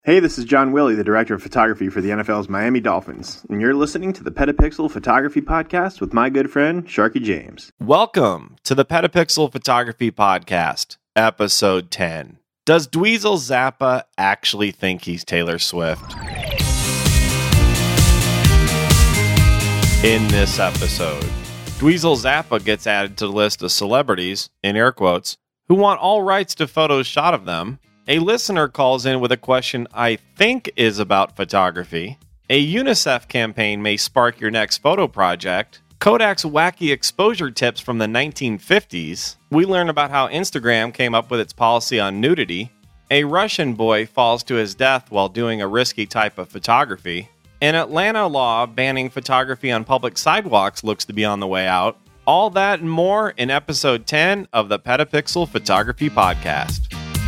Hey, this is John Willie, the director of photography for the NFL's Miami Dolphins, and you're listening to the Petapixel Photography Podcast with my good friend, Sharky James. Welcome to the Petapixel Photography Podcast, Episode 10. Does Dweezil Zappa actually think he's Taylor Swift? In this episode, Dweezil Zappa gets added to the list of celebrities, in air quotes, who want all rights to photos shot of them. A listener calls in with a question I think is about photography. A UNICEF campaign may spark your next photo project. Kodak's wacky exposure tips from the 1950s. We learn about how Instagram came up with its policy on nudity. A Russian boy falls to his death while doing a risky type of photography. An Atlanta law banning photography on public sidewalks looks to be on the way out. All that and more in episode 10 of the Petapixel Photography Podcast.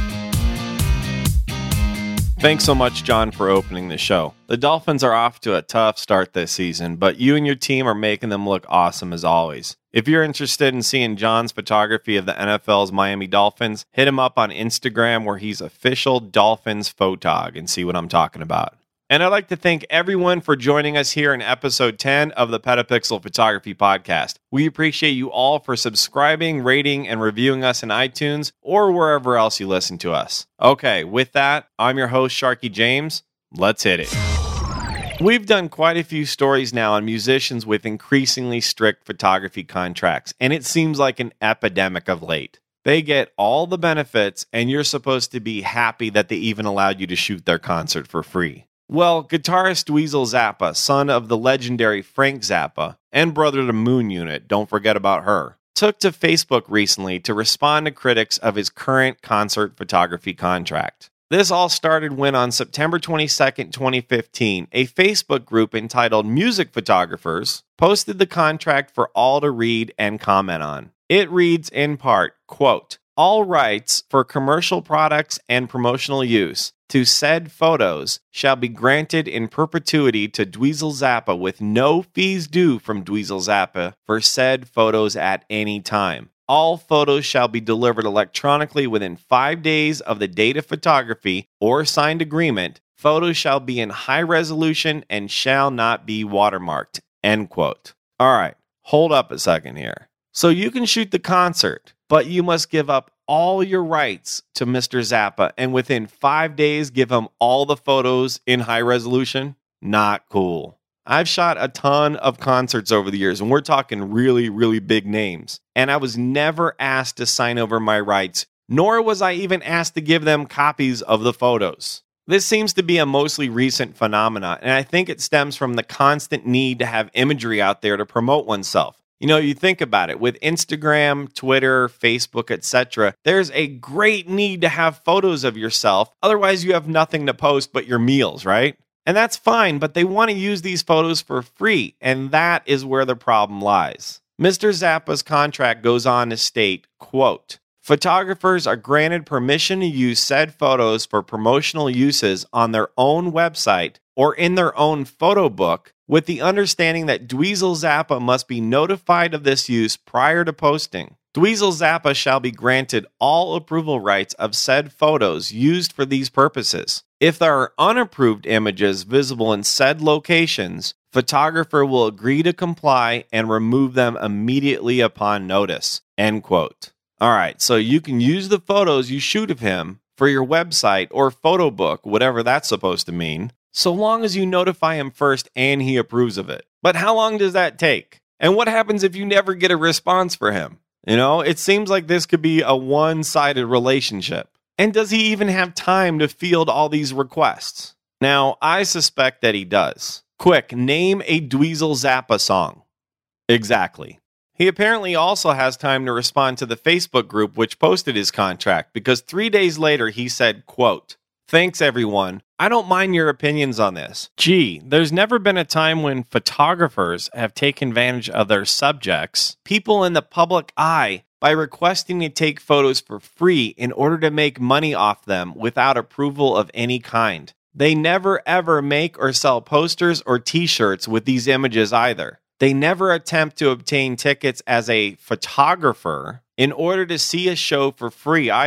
Thanks so much, John, for opening the show. The Dolphins are off to a tough start this season, but you and your team are making them look awesome as always. If you're interested in seeing John's photography of the NFL's Miami Dolphins, hit him up on Instagram where he's official Dolphins Photog and see what I'm talking about. And I'd like to thank everyone for joining us here in episode 10 of the Petapixel Photography Podcast. We appreciate you all for subscribing, rating, and reviewing us in iTunes or wherever else you listen to us. Okay, with that, I'm your host, Sharky James. Let's hit it. We've done quite a few stories now on musicians with increasingly strict photography contracts, and it seems like an epidemic of late. They get all the benefits, and you're supposed to be happy that they even allowed you to shoot their concert for free. Well, guitarist Dweezil Zappa, son of the legendary Frank Zappa, and brother to Moon Unit, don't forget about her, took to Facebook recently to respond to critics of his current concert photography contract. This all started when on September 22nd, 2015, a Facebook group entitled Music Photographers posted the contract for all to read and comment on. It reads in part, quote, "All rights for commercial products and promotional use to said photos shall be granted in perpetuity to Dweezil Zappa with no fees due from Dweezil Zappa for said photos at any time. All photos shall be delivered electronically within 5 days of the date of photography or signed agreement. Photos shall be in high resolution and shall not be watermarked." End quote. All right, hold up a second here. So you can shoot the concert, but you must give up all your rights to Mr. Zappa and within 5 days give him all the photos in high resolution? Not cool. I've shot a ton of concerts over the years, and we're talking really, really big names. And I was never asked to sign over my rights, nor was I even asked to give them copies of the photos. This seems to be a mostly recent phenomenon, and I think it stems from the constant need to have imagery out there to promote oneself. You know, you think about it, with Instagram, Twitter, Facebook, etc., there's a great need to have photos of yourself. Otherwise, you have nothing to post but your meals, right? And that's fine, but they want to use these photos for free, and that is where the problem lies. Mr. Zappa's contract goes on to state, quote, "Photographers are granted permission to use said photos for promotional uses on their own website or in their own photo book, with the understanding that Dweezil Zappa must be notified of this use prior to posting. Dweezil Zappa shall be granted all approval rights of said photos used for these purposes. If there are unapproved images visible in said locations, photographer will agree to comply and remove them immediately upon notice." End quote. All right, so you can use the photos you shoot of him for your website or photo book, whatever that's supposed to mean, so long as you notify him first and he approves of it. But how long does that take? And what happens if you never get a response for him? You know, it seems like this could be a one-sided relationship. And does he even have time to field all these requests? Now, I suspect that he does. Quick, name a Dweezil Zappa song. Exactly. He apparently also has time to respond to the Facebook group which posted his contract, because 3 days later he said, quote, "Thanks everyone. I don't mind your opinions on this. Gee, there's never been a time when photographers have taken advantage of their subjects, people in the public eye, by requesting to take photos for free in order to make money off them without approval of any kind. They never ever make or sell posters or t-shirts with these images either. They never attempt to obtain tickets as a photographer in order to see a show for free either.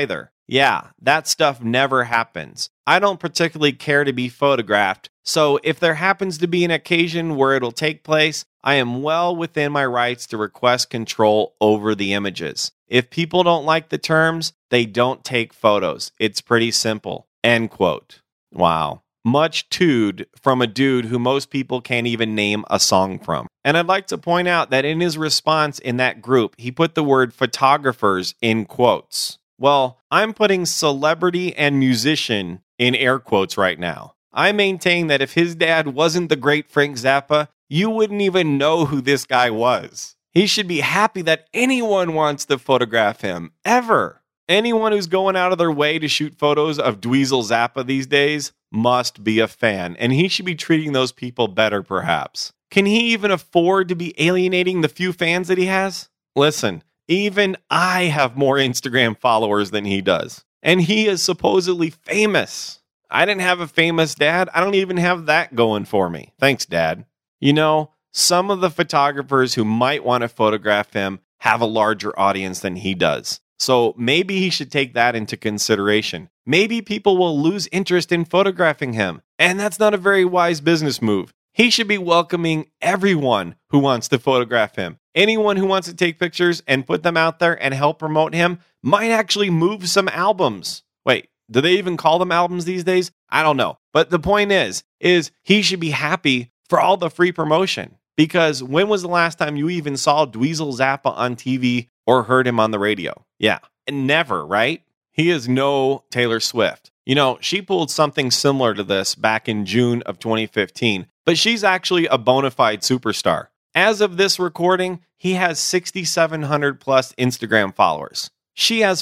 Yeah, that stuff never happens. I don't particularly care to be photographed, so if there happens to be an occasion where it'll take place, I am well within my rights to request control over the images. If people don't like the terms, they don't take photos. It's pretty simple. End quote. Wow. Much tood from a dude who most people can't even name a song from. And I'd like to point out that in his response in that group, he put the word photographers in quotes. Well, I'm putting celebrity and musician in air quotes right now. I maintain that if his dad wasn't the great Frank Zappa, you wouldn't even know who this guy was. He should be happy that anyone wants to photograph him, ever. Anyone who's going out of their way to shoot photos of Dweezil Zappa these days must be a fan, and he should be treating those people better, perhaps. Can he even afford to be alienating the few fans that he has? Listen, even I have more Instagram followers than he does, and he is supposedly famous. I didn't have a famous dad. I don't even have that going for me. Thanks, Dad. You know, some of the photographers who might want to photograph him have a larger audience than he does. So maybe he should take that into consideration. Maybe people will lose interest in photographing him, and that's not a very wise business move. He should be welcoming everyone who wants to photograph him. Anyone who wants to take pictures and put them out there and help promote him might actually move some albums. Wait, do they even call them albums these days? I don't know. But the point is he should be happy for all the free promotion. Because when was the last time you even saw Dweezil Zappa on TV or heard him on the radio? Yeah, never, right? He is no Taylor Swift. You know, she pulled something similar to this back in June of 2015, but she's actually a bona fide superstar. As of this recording, he has 6,700 plus Instagram followers. She has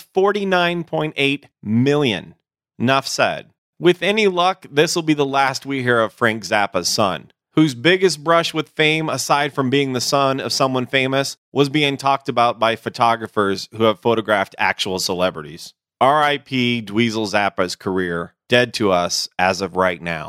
49.8 million. Enough said. With any luck, this will be the last we hear of Frank Zappa's son, whose biggest brush with fame, aside from being the son of someone famous, was being talked about by photographers who have photographed actual celebrities. R.I.P. Dweezil Zappa's career, dead to us as of right now.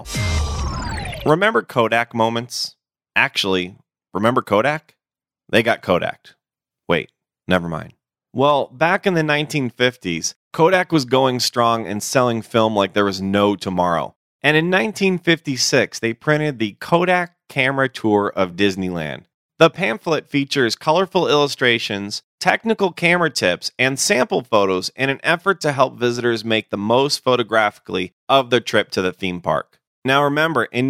Remember Kodak moments? Actually, remember Kodak? They got Kodak'd. Wait, never mind. Well, back in the 1950s, Kodak was going strong and selling film like there was no tomorrow. And in 1956, they printed the Kodak Camera Tour of Disneyland. The pamphlet features colorful illustrations, technical camera tips, and sample photos in an effort to help visitors make the most photographically of their trip to the theme park. Now remember, in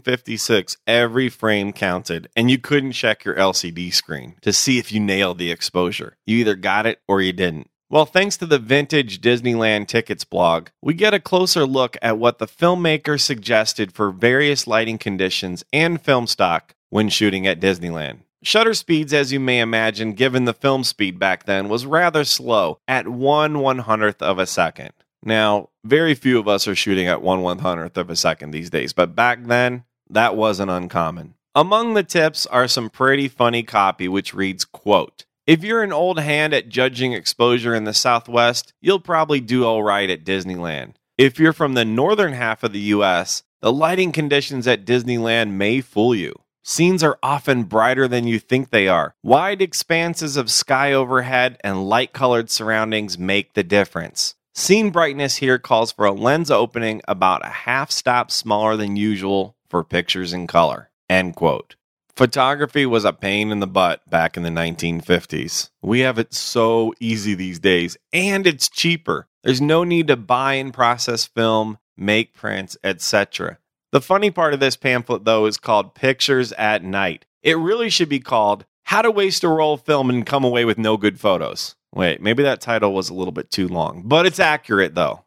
1956, every frame counted, and you couldn't check your LCD screen to see if you nailed the exposure. You either got it or you didn't. Well, thanks to the Vintage Disneyland Tickets blog, we get a closer look at what the filmmaker suggested for various lighting conditions and film stock when shooting at Disneyland. Shutter speeds, as you may imagine, given the film speed back then, was rather slow at 1/100th of a second. Now, very few of us are shooting at 1/100th of a second these days, but back then, that wasn't uncommon. Among the tips are some pretty funny copy which reads, quote, "If you're an old hand at judging exposure in the Southwest, you'll probably do all right at Disneyland. If you're from the northern half of the U.S., the lighting conditions at Disneyland may fool you. Scenes are often brighter than you think they are. Wide expanses of sky overhead and light-colored surroundings make the difference. Scene brightness here calls for a lens opening about a half stop smaller than usual for pictures in color." End quote. Photography was a pain in the butt back in the 1950s. We have it so easy these days, and it's cheaper. There's no need to buy and process film, make prints, etc. The funny part of this pamphlet, though, is called Pictures at Night. It really should be called How to Waste a Roll of Film and Come Away with No Good Photos. Wait, maybe that title was a little bit too long, but it's accurate, though.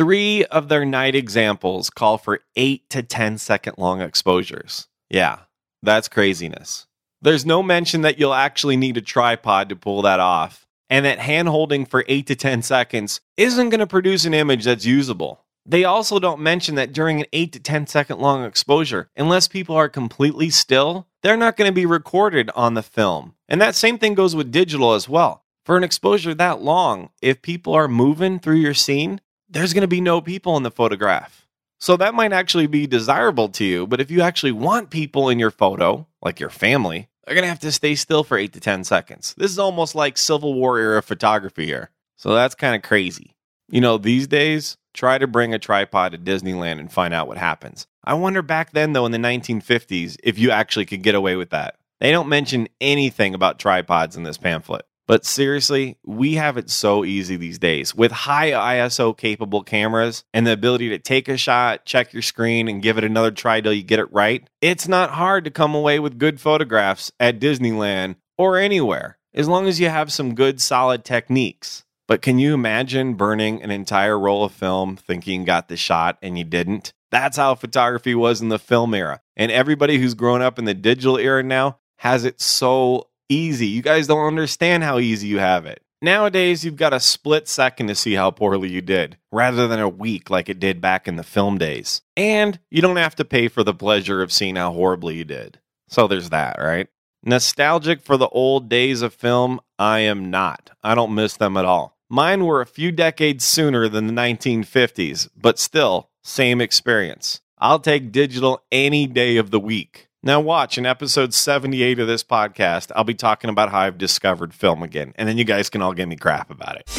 3 of their night examples call for 8 to 10 second long exposures. Yeah. That's craziness. There's no mention that you'll actually need a tripod to pull that off, and that hand-holding for 8 to 10 seconds isn't going to produce an image that's usable. They also don't mention that during an 8 to 10 second long exposure, unless people are completely still, they're not going to be recorded on the film. And that same thing goes with digital as well. For an exposure that long, if people are moving through your scene, there's going to be no people in the photograph. So that might actually be desirable to you, but if you actually want people in your photo, like your family, they're going to have to stay still for 8 to 10 seconds. This is almost like Civil War era photography here. So that's kind of crazy. These days, try to bring a tripod to Disneyland and find out what happens. I wonder back then, though, in the 1950s, if you actually could get away with that. They don't mention anything about tripods in this pamphlet. But seriously, we have it so easy these days. With high ISO capable cameras and the ability to take a shot, check your screen, and give it another try till you get it right, it's not hard to come away with good photographs at Disneyland or anywhere, as long as you have some good solid techniques. But can you imagine burning an entire roll of film thinking you got the shot and you didn't? That's how photography was in the film era. And everybody who's grown up in the digital era now has it so easy. You guys don't understand how easy you have it. Nowadays, you've got a split second to see how poorly you did, rather than a week like it did back in the film days. And you don't have to pay for the pleasure of seeing how horribly you did. So there's that, right? Nostalgic for the old days of film? I am not. I don't miss them at all. Mine were a few decades sooner than the 1950s, but still, same experience. I'll take digital any day of the week. Now watch, in episode 78 of this podcast, I'll be talking about how I've discovered film again, and then you guys can all give me crap about it.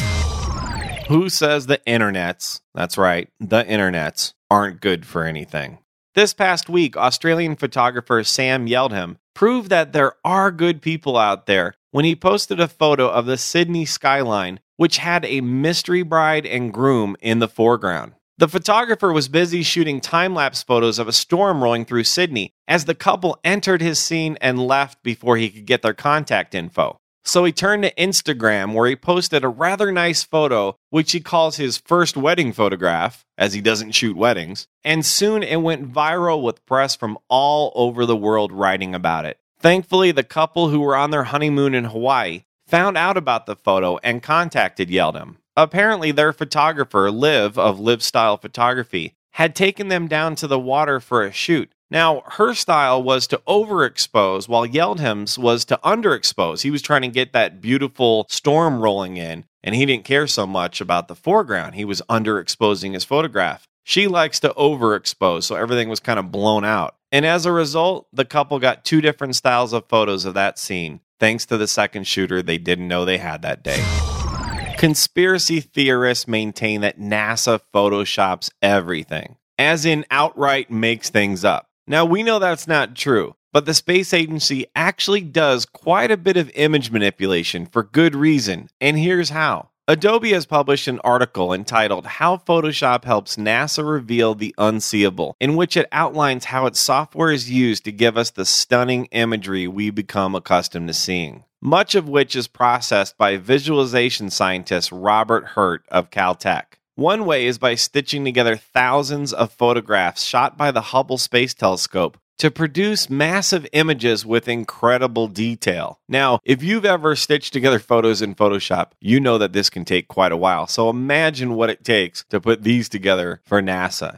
Who says the internets, that's right, the internets, aren't good for anything? This past week, Australian photographer Sam Yeldham proved that there are good people out there when he posted a photo of the Sydney skyline, which had a mystery bride and groom in the foreground. The photographer was busy shooting time-lapse photos of a storm rolling through Sydney as the couple entered his scene and left before he could get their contact info. So he turned to Instagram, where he posted a rather nice photo, which he calls his first wedding photograph, as he doesn't shoot weddings, and soon it went viral with press from all over the world writing about it. Thankfully, the couple who were on their honeymoon in Hawaii found out about the photo and contacted Yeldham. Apparently, their photographer, Liv of Liv Style Photography, had taken them down to the water for a shoot. Now, her style was to overexpose, while Yeldham's was to underexpose. He was trying to get that beautiful storm rolling in, and he didn't care so much about the foreground. He was underexposing his photograph. She likes to overexpose, so everything was kind of blown out. And as a result, the couple got two different styles of photos of that scene, thanks to the second shooter they didn't know they had that day. Conspiracy theorists maintain that NASA photoshops everything, as in outright makes things up. Now, we know that's not true, but the space agency actually does quite a bit of image manipulation for good reason, and here's how. Adobe has published an article entitled How Photoshop Helps NASA Reveal the Unseeable, in which it outlines how its software is used to give us the stunning imagery we become accustomed to seeing, much of which is processed by visualization scientist Robert Hurt of Caltech. One way is by stitching together thousands of photographs shot by the Hubble Space Telescope to produce massive images with incredible detail. Now, if you've ever stitched together photos in Photoshop, you know that this can take quite a while. So imagine what it takes to put these together for NASA.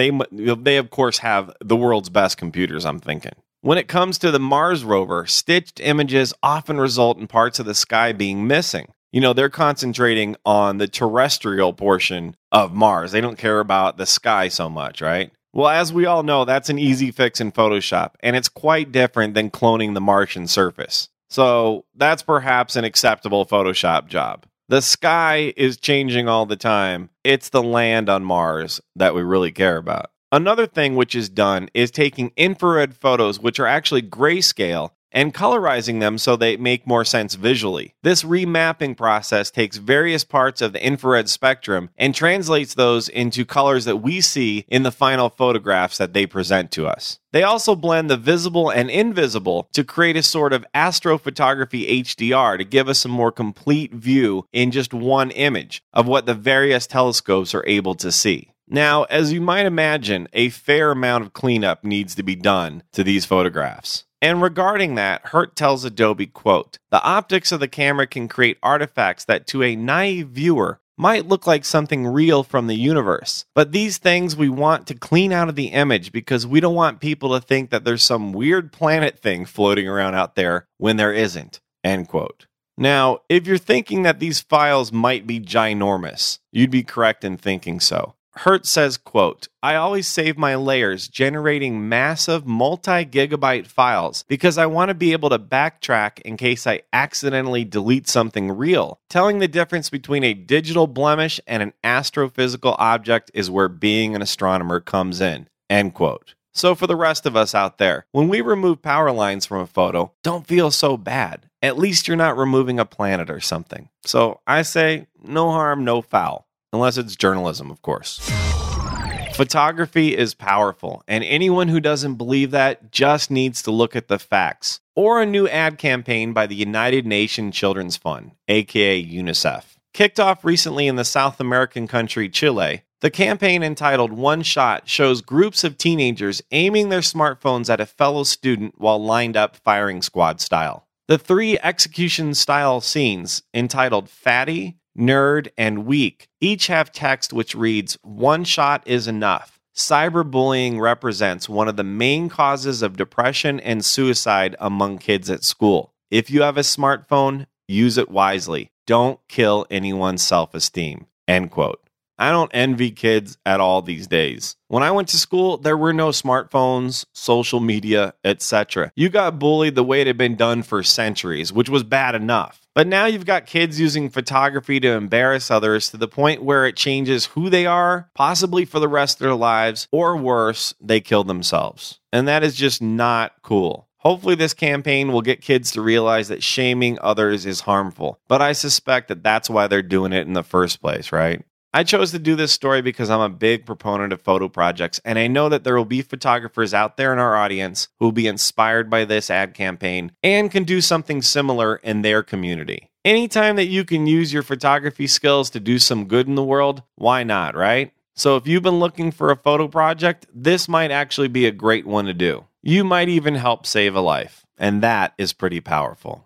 They of course have the world's best computers, I'm thinking. When it comes to the Mars rover, stitched images often result in parts of the sky being missing. They're concentrating on the terrestrial portion of Mars. They don't care about the sky so much, right? Well, as we all know, that's an easy fix in Photoshop, and it's quite different than cloning the Martian surface. So that's perhaps an acceptable Photoshop job. The sky is changing all the time. It's the land on Mars that we really care about. Another thing which is done is taking infrared photos, which are actually grayscale, and colorizing them so they make more sense visually. This remapping process takes various parts of the infrared spectrum and translates those into colors that we see in the final photographs that they present to us. They also blend the visible and invisible to create a sort of astrophotography HDR to give us a more complete view in just one image of what the various telescopes are able to see. Now, as you might imagine, a fair amount of cleanup needs to be done to these photographs. And regarding that, Hurt tells Adobe, quote, "The optics of the camera can create artifacts that to a naive viewer might look like something real from the universe. But these things we want to clean out of the image because we don't want people to think that there's some weird planet thing floating around out there when there isn't." End quote. Now, if you're thinking that these files might be ginormous, you'd be correct in thinking so. Hertz says, quote, I always save my layers generating massive multi-gigabyte files because I want to be able to backtrack in case I accidentally delete something real. Telling the difference between a digital blemish and an astrophysical object is where being an astronomer comes in, end quote. So for the rest of us out there, when we remove power lines from a photo, don't feel so bad. At least you're not removing a planet or something. So I say, no harm, no foul. Unless it's journalism, of course. Photography is powerful, and anyone who doesn't believe that just needs to look at the facts. Or a new ad campaign by the United Nations Children's Fund, aka UNICEF. Kicked off recently in the South American country Chile, the campaign entitled One Shot shows groups of teenagers aiming their smartphones at a fellow student while lined up firing squad style. The 3 execution-style scenes, entitled Fatty, Nerd, and Weak, each have text which reads, One shot is enough. Cyberbullying represents one of the main causes of depression and suicide among kids at school. If you have a smartphone, use it wisely. Don't kill anyone's self-esteem. End quote. I don't envy kids at all these days. When I went to school, there were no smartphones, social media, etc. You got bullied the way it had been done for centuries, which was bad enough. But now you've got kids using photography to embarrass others to the point where it changes who they are, possibly for the rest of their lives, or worse, they kill themselves. And that is just not cool. Hopefully this campaign will get kids to realize that shaming others is harmful. But I suspect that that's why they're doing it in the first place, right? I chose to do this story because I'm a big proponent of photo projects, and I know that there will be photographers out there in our audience who will be inspired by this ad campaign and can do something similar in their community. Anytime that you can use your photography skills to do some good in the world, why not, right? So if you've been looking for a photo project, this might actually be a great one to do. You might even help save a life, and that is pretty powerful.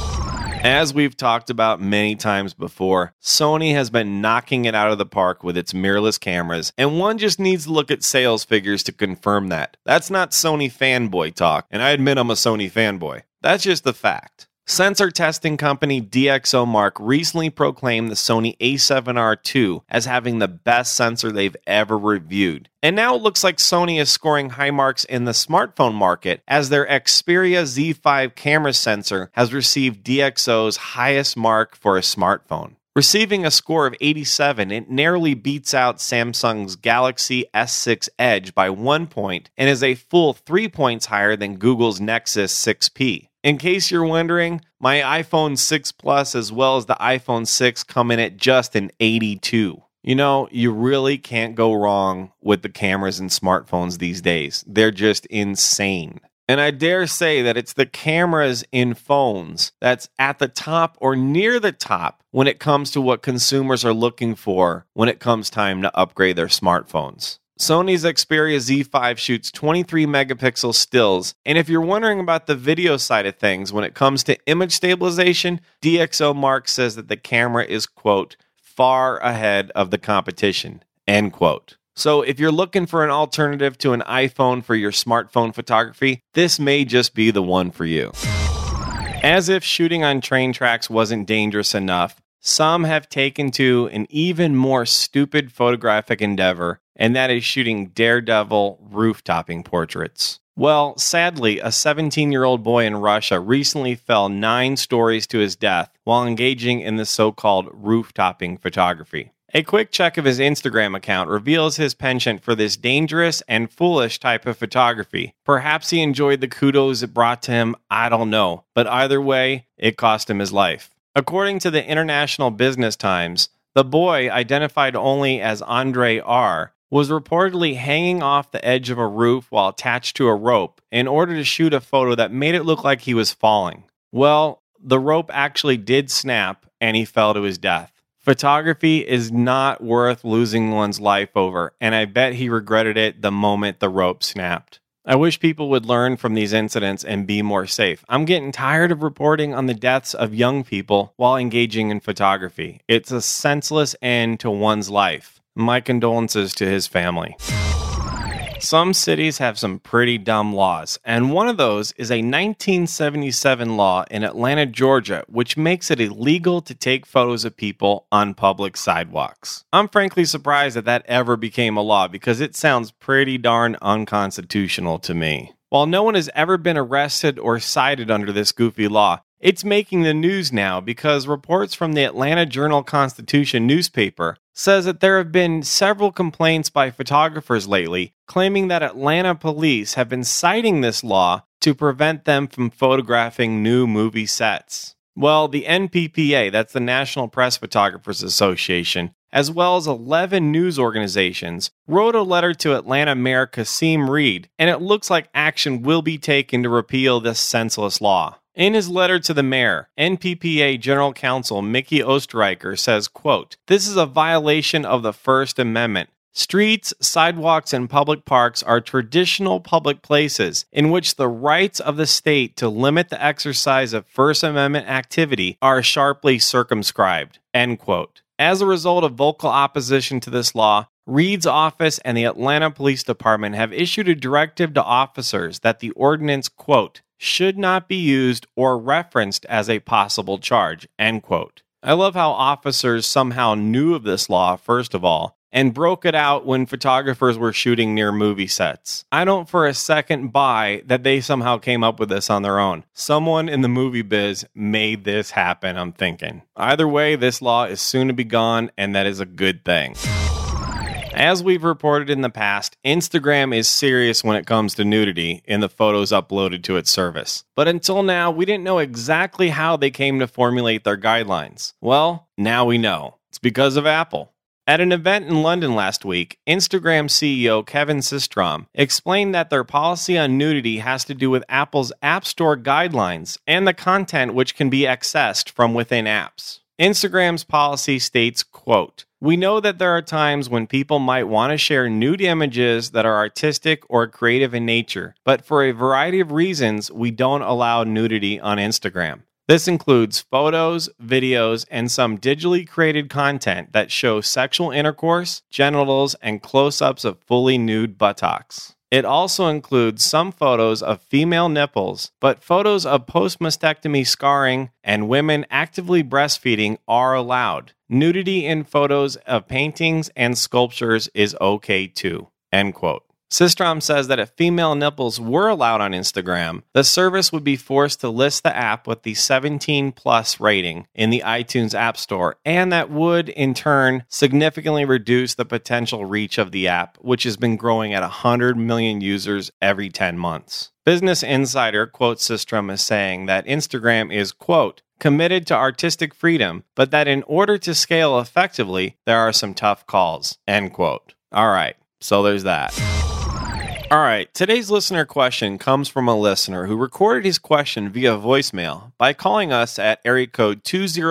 As we've talked about many times before, Sony has been knocking it out of the park with its mirrorless cameras, and one just needs to look at sales figures to confirm that. That's not Sony fanboy talk, and I admit I'm a Sony fanboy. That's just the fact. Sensor testing company DxOMark recently proclaimed the Sony a7R II as having the best sensor they've ever reviewed. And now it looks like Sony is scoring high marks in the smartphone market as their Xperia Z5 camera sensor has received DxO's highest mark for a smartphone. Receiving a score of 87, it narrowly beats out Samsung's Galaxy S6 Edge by 1 point and is a full 3 points higher than Google's Nexus 6P. In case you're wondering, my iPhone 6 Plus as well as the iPhone 6 come in at just an 82. You know, you really can't go wrong with the cameras in smartphones these days. They're just insane. And I dare say that it's the cameras in phones that's at the top or near the top when it comes to what consumers are looking for when it comes time to upgrade their smartphones. Sony's Xperia Z5 shoots 23 megapixel stills, and if you're wondering about the video side of things when it comes to image stabilization, DxOMark says that the camera is, quote, far ahead of the competition, end quote. So if you're looking for an alternative to an iPhone for your smartphone photography, this may just be the one for you. As if shooting on train tracks wasn't dangerous enough, some have taken to an even more stupid photographic endeavor, and that is shooting daredevil roof-topping portraits. Well, sadly, a 17-year-old boy in Russia recently fell 9 stories to his death while engaging in the so-called roof-topping photography. A quick check of his Instagram account reveals his penchant for this dangerous and foolish type of photography. Perhaps he enjoyed the kudos it brought to him, I don't know, but either way, it cost him his life. According to the International Business Times, the boy, identified only as Andre R., was reportedly hanging off the edge of a roof while attached to a rope in order to shoot a photo that made it look like he was falling. Well, the rope actually did snap and he fell to his death. Photography is not worth losing one's life over, and I bet he regretted it the moment the rope snapped. I wish people would learn from these incidents and be more safe. I'm getting tired of reporting on the deaths of young people while engaging in photography. It's a senseless end to one's life. My condolences to his family. Some cities have some pretty dumb laws, and one of those is a 1977 law in Atlanta, Georgia, which makes it illegal to take photos of people on public sidewalks. I'm frankly surprised that ever became a law because it sounds pretty darn unconstitutional to me. While no one has ever been arrested or cited under this goofy law, it's making the news now because reports from the Atlanta Journal-Constitution newspaper says that there have been several complaints by photographers lately claiming that Atlanta police have been citing this law to prevent them from photographing new movie sets. Well, the NPPA, that's the National Press Photographers Association, as well as 11 news organizations, wrote a letter to Atlanta Mayor Kasim Reed, and it looks like action will be taken to repeal this senseless law. In his letter to the mayor, NPPA General Counsel Mickey Osterreicher says, quote, "This is a violation of the First Amendment. Streets, sidewalks, and public parks are traditional public places in which the rights of the state to limit the exercise of First Amendment activity are sharply circumscribed." End quote. As a result of vocal opposition to this law, Reed's office and the Atlanta Police Department have issued a directive to officers that the ordinance, quote, "should not be used or referenced as a possible charge," end quote. I love how officers somehow knew of this law, first of all, and broke it out when photographers were shooting near movie sets. I don't for a second buy that they somehow came up with this on their own. Someone in the movie biz made this happen, I'm thinking. Either way, this law is soon to be gone, and that is a good thing. As we've reported in the past, Instagram is serious when it comes to nudity in the photos uploaded to its service. But until now, we didn't know exactly how they came to formulate their guidelines. Well, now we know. It's because of Apple. At an event in London last week, Instagram CEO Kevin Systrom explained that their policy on nudity has to do with Apple's App Store guidelines and the content which can be accessed from within apps. Instagram's policy states, quote, "We know that there are times when people might want to share nude images that are artistic or creative in nature, but for a variety of reasons, we don't allow nudity on Instagram. This includes photos, videos, and some digitally created content that show sexual intercourse, genitals, and close-ups of fully nude buttocks. It also includes some photos of female nipples, but photos of post-mastectomy scarring and women actively breastfeeding are allowed. Nudity in photos of paintings and sculptures is okay too." End quote. Systrom says that if female nipples were allowed on Instagram, the service would be forced to list the app with the 17+ rating in the iTunes App Store, and that would, in turn, significantly reduce the potential reach of the app, which has been growing at 100 million users every 10 months. Business Insider quotes Systrom as saying that Instagram is, quote, "committed to artistic freedom, but that in order to scale effectively, there are some tough calls," end quote. All right, so there's that. All right, today's listener question comes from a listener who recorded his question via voicemail by calling us at area code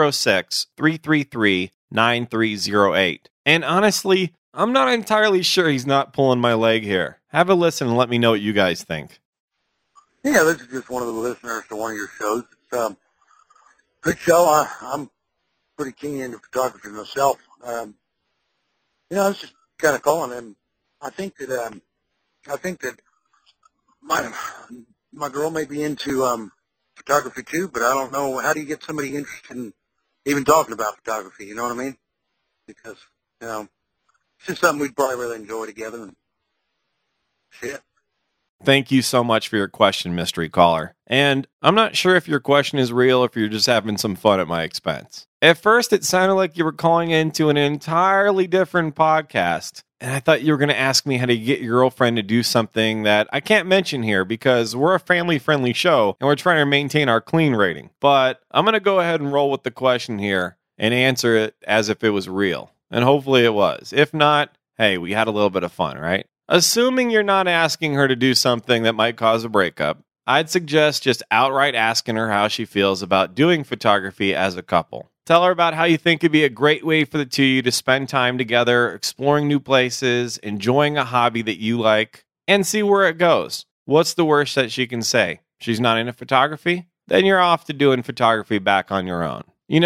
206-333-9308. And honestly, I'm not entirely sure he's not pulling my leg here. Have a listen and let me know what you guys think. Yeah, this is just one of the listeners to one of your shows. It's a good show. I'm pretty keen into photography myself. I was just kind of calling him. I think that my girl may be into photography too, but I don't know, how do you get somebody interested in even talking about photography, you know what I mean? Because, it's just something we'd probably really enjoy together and shit. Thank you so much for your question, mystery caller. And I'm not sure if your question is real or if you're just having some fun at my expense. At first, it sounded like you were calling into an entirely different podcast, and I thought you were going to ask me how to get your girlfriend to do something that I can't mention here because we're a family-friendly show and we're trying to maintain our clean rating. But I'm going to go ahead and roll with the question here and answer it as if it was real. And hopefully it was. If not, hey, we had a little bit of fun, right? Assuming you're not asking her to do something that might cause a breakup, I'd suggest just outright asking her how she feels about doing photography as a couple. Tell her about how you think it'd be a great way for the two of you to spend time together, exploring new places, enjoying a hobby that you like, and see where it goes. What's the worst that she can say? She's not into photography? Then you're off to doing photography back on your own. You know,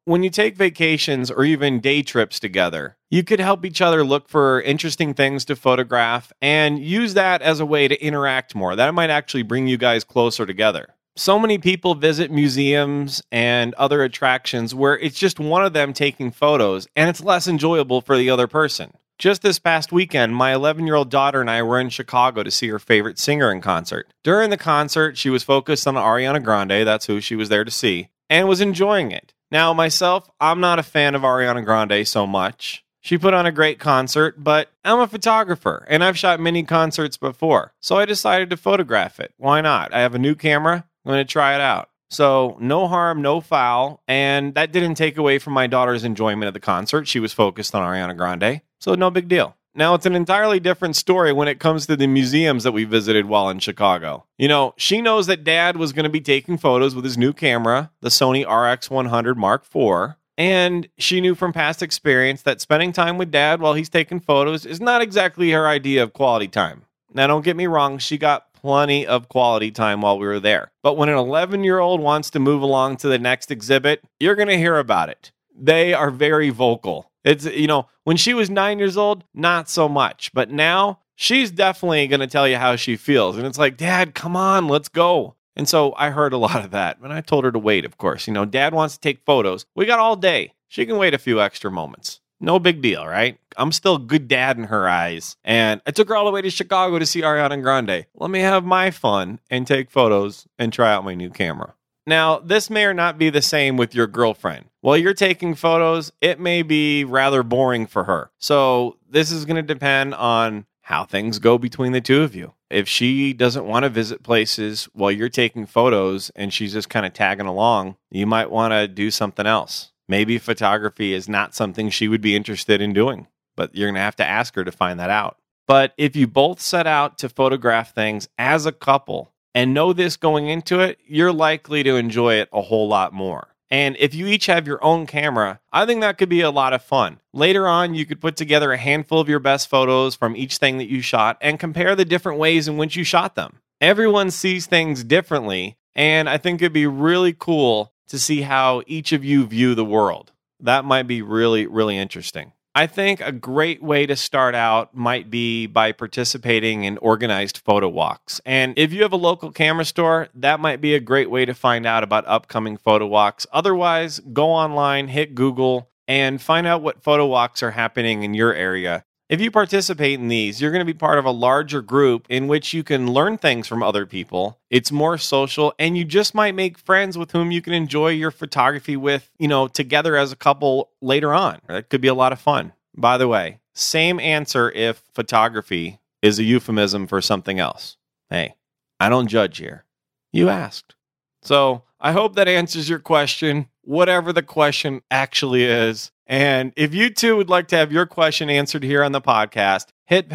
when you take vacations or even day trips together, you could help each other look for interesting things to photograph and use that as a way to interact more. That might actually bring you guys closer together. So many people visit museums and other attractions where it's just one of them taking photos and it's less enjoyable for the other person. Just this past weekend, my 11-year-old daughter and I were in Chicago to see her favorite singer in concert. During the concert, she was focused on Ariana Grande, that's who she was there to see, and was enjoying it. Now, myself, I'm not a fan of Ariana Grande so much. She put on a great concert, but I'm a photographer, and I've shot many concerts before, so I decided to photograph it. Why not? I have a new camera. I'm going to try it out. So no harm, no foul, and that didn't take away from my daughter's enjoyment of the concert. She was focused on Ariana Grande, so no big deal. Now, it's an entirely different story when it comes to the museums that we visited while in Chicago. You know, she knows that Dad was going to be taking photos with his new camera, the Sony RX100 Mark IV, and she knew from past experience that spending time with Dad while he's taking photos is not exactly her idea of quality time. Now, don't get me wrong, she got plenty of quality time while we were there. But when an 11-year-old wants to move along to the next exhibit, you're going to hear about it. They are very vocal. It's, when she was 9 years old, not so much. But now, she's definitely going to tell you how she feels. And it's like, Dad, come on, let's go. And so I heard a lot of that. And I told her to wait, of course. Dad wants to take photos. We got all day. She can wait a few extra moments. No big deal, right? I'm still a good dad in her eyes. And I took her all the way to Chicago to see Ariana Grande. Let me have my fun and take photos and try out my new camera. Now, this may or not be the same with your girlfriend. While you're taking photos, it may be rather boring for her. So this is going to depend on how things go between the two of you. If she doesn't want to visit places while you're taking photos and she's just kind of tagging along, you might want to do something else. Maybe photography is not something she would be interested in doing, but you're going to have to ask her to find that out. But if you both set out to photograph things as a couple and know this going into it, you're likely to enjoy it a whole lot more. And if you each have your own camera, I think that could be a lot of fun. Later on, you could put together a handful of your best photos from each thing that you shot and compare the different ways in which you shot them. Everyone sees things differently, and I think it'd be really cool to see how each of you view the world. That might be really, really interesting. I think a great way to start out might be by participating in organized photo walks. And if you have a local camera store, that might be a great way to find out about upcoming photo walks. Otherwise, go online, hit Google, and find out what photo walks are happening in your area. If you participate in these, you're going to be part of a larger group in which you can learn things from other people. It's more social, and you just might make friends with whom you can enjoy your photography with, together as a couple later on. That could be a lot of fun. By the way, same answer if photography is a euphemism for something else. Hey, I don't judge here. You asked. So I hope that answers your question, whatever the question actually is. And if you too would like to have your question answered here on the podcast, hit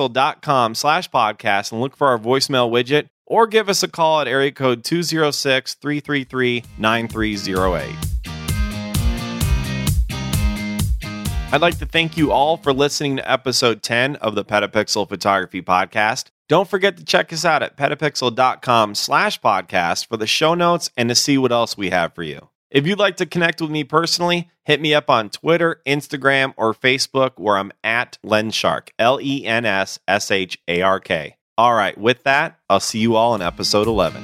petapixel.com/podcast and look for our voicemail widget, or give us a call at area code 206-333-9308. I'd like to thank you all for listening to episode 10 of the Petapixel Photography Podcast. Don't forget to check us out at petapixel.com/podcast for the show notes and to see what else we have for you. If you'd like to connect with me personally, hit me up on Twitter, Instagram, or Facebook, where I'm at Lenshark, LENSSHARK. All right, with that, I'll see you all in episode 11.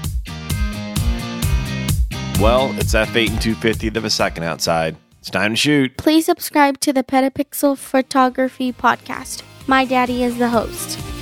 Well, it's F8 and 2/50 of a second outside. It's time to shoot. Please subscribe to the Petapixel Photography Podcast. My daddy is the host.